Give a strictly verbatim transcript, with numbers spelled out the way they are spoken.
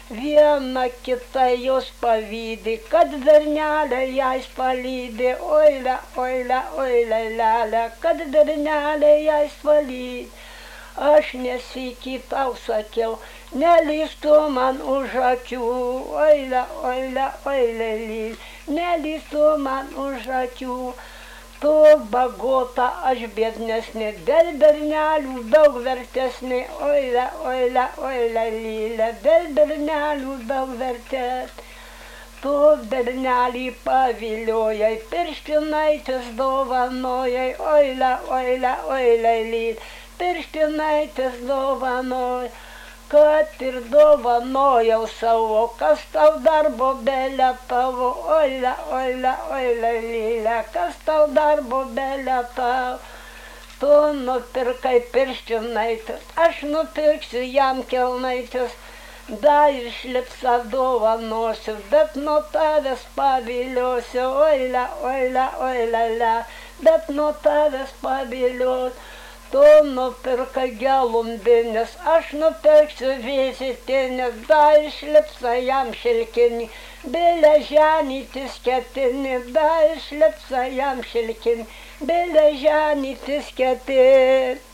Viena kita jos pavydi, kad bernelė jais palydi, oile, oile, oile, lelė, kad bernelė jais palydi. Aš nesykį tau sakiau, nelįstų man už akių, oile, oile, oile, lyl, nelįstų man už akių. Tu bagota, aš biednesnė, dėl bernelių daug vertesnė, oile, oile, oile, lylė, dėl bernelių daug vertesnė. Tu bernelį paviliojai, pirštinaitės dovanojai, oile, oile, oile, lylė, pirštinaitės dovanojai. Kad ir dovanojau savo, kas tau darbo belė tavo, oile, oile, oile, lylė, kas tau darbo belė tavo. Tu nupirkai pirštinaitės, aš nupirksiu jam kelnaitės, dar ir šlipsą dovanosiu, bet nuo tavęs paviliosiu, oile, oile, oile, le, bet nuo tavęs paviliosiu. Tu nupirkai gelumbinės, aš nupirksiu vėsytinės, dar išlipsa jam šilkinį, bėlė ženytis ketinį, dar išlipsa jam šilkinį, bėlė ženytis ketinį.